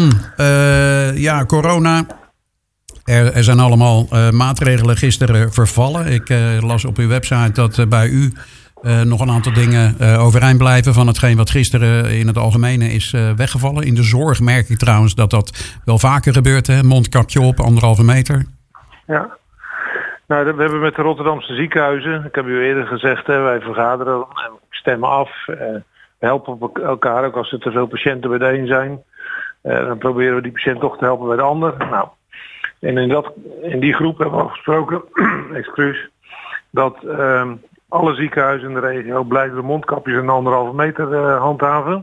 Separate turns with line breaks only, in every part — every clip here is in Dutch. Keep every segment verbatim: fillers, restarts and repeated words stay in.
uh, ja, corona. Er, er zijn allemaal uh, maatregelen gisteren vervallen. Ik uh, las op uw website dat uh, bij u uh, nog een aantal dingen uh, overeind blijven van hetgeen wat gisteren in het algemene is uh, weggevallen. In de zorg merk ik trouwens dat dat wel vaker gebeurt. Hè? Mondkapje op, anderhalve meter.
Ja. Nou, we hebben met de Rotterdamse ziekenhuizen, ik heb u eerder gezegd, hè, wij vergaderen en stemmen af. Uh, we helpen elkaar, ook als er te veel patiënten bij de een zijn. Uh, dan proberen we die patiënt toch te helpen bij de ander. Nou, en in, dat, in die groep hebben we afgesproken, excuus, dat uh, alle ziekenhuizen in de regio blijven de mondkapjes een anderhalve meter uh, handhaven.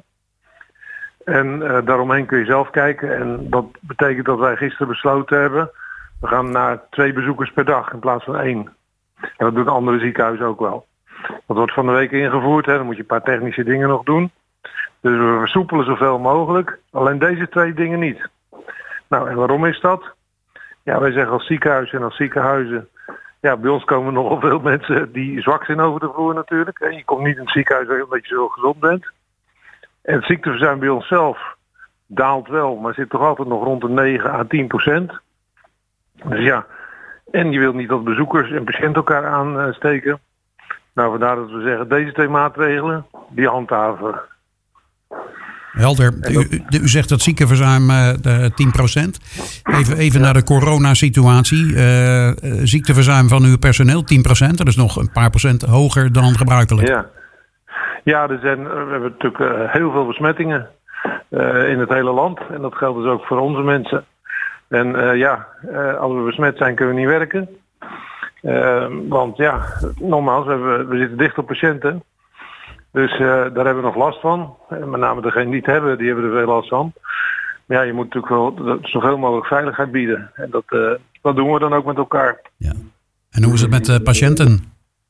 En uh, daaromheen kun je zelf kijken. En dat betekent dat wij gisteren besloten hebben, we gaan naar twee bezoekers per dag in plaats van één. En dat doen andere ziekenhuizen ook wel. Dat wordt van de week ingevoerd. Hè. Dan moet je een paar technische dingen nog doen. Dus we versoepelen zoveel mogelijk. Alleen deze twee dingen niet. Nou, en waarom is dat? Ja, wij zeggen als ziekenhuis en als ziekenhuizen. Ja, bij ons komen nogal veel mensen die zwak zijn over de vloer natuurlijk. Je komt niet in het ziekenhuis omdat je zo gezond bent. En het ziekteverzuim bij onszelf daalt wel, maar zit toch altijd nog rond de negen à tien procent. Dus ja, en je wilt niet dat bezoekers en patiënten elkaar aansteken. Nou, vandaar dat we zeggen, deze twee maatregelen, die handhaven.
Helder. Dat... U, u zegt dat ziekenverzuim uh, tien procent. Even, even ja. naar de coronasituatie. Uh, ziekteverzuim van uw personeel tien procent. Dat is nog een paar procent hoger dan gebruikelijk.
Ja, ja er zijn, we hebben natuurlijk uh, heel veel besmettingen uh, in het hele land. En dat geldt dus ook voor onze mensen. En uh, ja, uh, als we besmet zijn kunnen we niet werken. Uh, want ja, nogmaals, we, hebben, we zitten dicht op patiënten. Dus uh, daar hebben we nog last van. En met name degenen die het hebben, die hebben er veel last van. Maar ja, je moet natuurlijk wel zoveel mogelijk veiligheid bieden. En dat, uh, dat doen we dan ook met elkaar. Ja.
En hoe is het met uh, patiënten?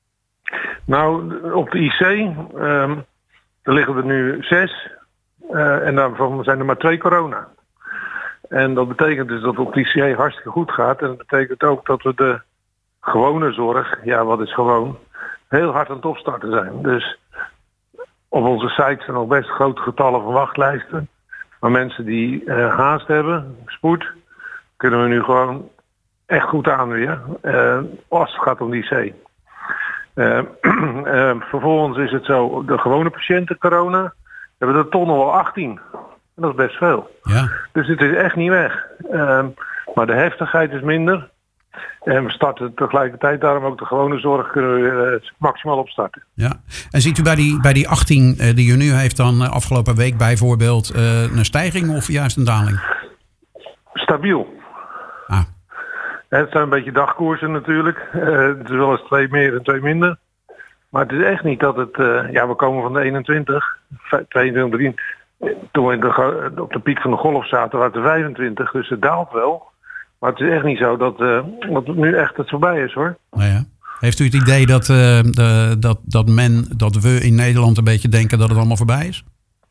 Nou, op de I C, um, er liggen er nu zes. Uh, en daarvan zijn er maar twee corona. En dat betekent dus dat het op de I C hartstikke goed gaat. En dat betekent ook dat we de gewone zorg, ja wat is gewoon, heel hard aan het opstarten zijn. Dus op onze site zijn nog best grote getallen van wachtlijsten. Maar mensen die uh, haast hebben, spoed, kunnen we nu gewoon echt goed aan weer. Uh, als het gaat om de I C. Uh, uh, vervolgens is het zo, de gewone patiënten corona, hebben er toch nog wel achttien. En dat is best veel.
Ja.
Dus het is echt niet weg. Uh, maar de heftigheid is minder. En we starten tegelijkertijd, daarom ook de gewone zorg kunnen we weer uh, maximaal opstarten.
Ja. En ziet u bij die, bij die achttien uh, die u nu heeft dan uh, afgelopen week bijvoorbeeld uh, een stijging of juist een daling?
Stabiel.
Ah.
Het zijn een beetje dagkoersen natuurlijk. Uh, het is wel eens twee meer en twee minder. Maar het is echt niet dat het... Uh, ja, we komen van de eenentwintig, tweeëntwintig, drieëntwintig. Toen we in de, op de piek van de golf zaten, waren het de vijfentwintig. Dus het daalt wel. Maar het is echt niet zo dat, uh, dat het nu echt het voorbij is, hoor.
Nou ja. Heeft u het idee dat, uh, de, dat, dat men, dat we in Nederland een beetje denken dat het allemaal voorbij is?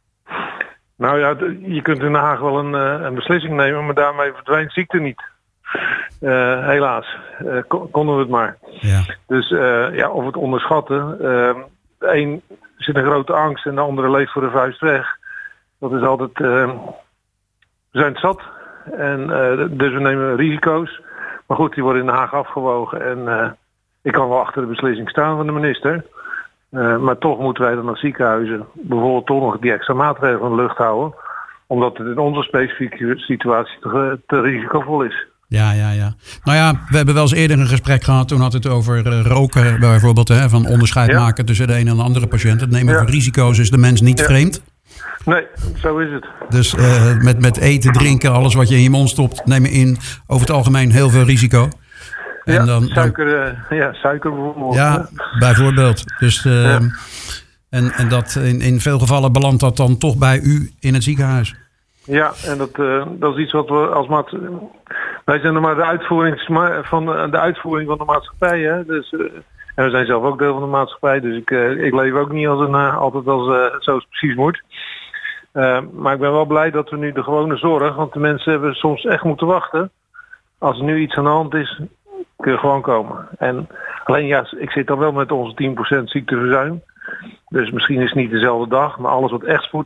Nou ja, je kunt in Den Haag wel een, een beslissing nemen, maar daarmee verdwijnt ziekte niet. Uh, helaas. Uh, konden we het maar.
Ja. Dus
uh, ja, of het onderschatten. Uh, de een zit een grote angst en de andere leeft voor de vuist weg. Dat is altijd... Uh, we zijn het zat. En, uh, dus we nemen risico's. Maar goed, die worden in Den Haag afgewogen. En uh, ik kan wel achter de beslissing staan van de minister. Uh, maar toch moeten wij dan als ziekenhuizen bijvoorbeeld toch nog die extra maatregelen van de lucht houden. Omdat het in onze specifieke situatie te, te risicovol is.
Ja, ja, ja. Nou ja, we hebben wel eens eerder een gesprek gehad. Toen had het over uh, roken bijvoorbeeld. Hè, van onderscheid ja. maken tussen de ene en de andere patiënt. Het nemen ja. van risico's is de mens niet ja. vreemd.
Nee, zo is het.
Dus uh, met, met eten, drinken, alles wat je in je mond stopt, neem je in over het algemeen heel veel risico. En
ja,
dan,
suiker, dan, ja, suiker bijvoorbeeld.
Ja, bijvoorbeeld. Dus, uh, ja. en, en dat in, in veel gevallen belandt dat dan toch bij u in het ziekenhuis.
Ja, en dat, uh, dat is iets wat we als maat... Wij zijn er maar de uitvoering van de, uitvoering van de maatschappij. Hè? Dus, uh, en we zijn zelf ook deel van de maatschappij. Dus ik, uh, ik leef ook niet als een, uh, altijd als uh, zoals het precies moet. Uh, maar ik ben wel blij dat we nu de gewone zorg... Want de mensen hebben soms echt moeten wachten. Als er nu iets aan de hand is, kun je gewoon komen. En alleen ja, ik zit dan wel met onze tien procent ziekteverzuim. Dus misschien is het niet dezelfde dag. Maar alles wat echt spoed heeft,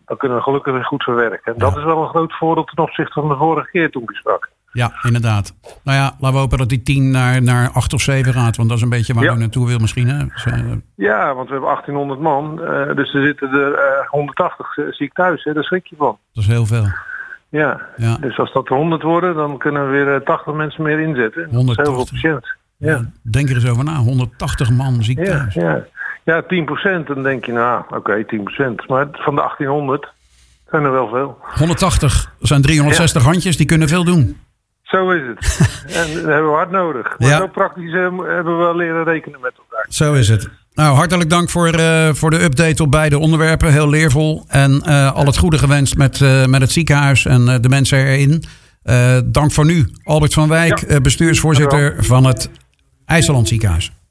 dan kunnen we gelukkig weer goed verwerken. En dat is wel een groot voordeel ten opzichte van de vorige keer toen ik sprak.
Ja, inderdaad. Nou ja, laten we hopen dat die tien naar, naar acht of zeven gaat. Want dat is een beetje waar ja. u naartoe wil misschien. Hè? Dus, uh...
Ja, want we hebben achttienhonderd man. Uh, dus er zitten er uh, honderdtachtig ziek thuis. Hè? Daar schrik je van.
Dat is heel veel.
Ja. ja, dus als dat honderd worden, dan kunnen we weer uh, tachtig mensen meer inzetten.
honderdtachtig.
Dat is heel veel patiënten. Ja.
Ja, denk er eens over na. honderdtachtig man ziek thuis.
Ja, ja. ja, tien procent. Dan denk je, nou, oké, okay, tien procent. Maar van de achttienhonderd zijn er wel veel.
honderdtachtig zijn driehonderdzestig ja. handjes, die kunnen veel doen.
Zo is het. En dat hebben we hard nodig. Maar ja. zo praktisch uh, hebben we wel leren rekenen met elkaar.
Zo is het. Nou, hartelijk dank voor, uh, voor de update op beide onderwerpen. Heel leervol. En uh, al het goede gewenst met, uh, met het ziekenhuis en uh, de mensen erin. Uh, dank voor nu. Albert van Wijk, ja. uh, bestuursvoorzitter van het IJsseland Ziekenhuis.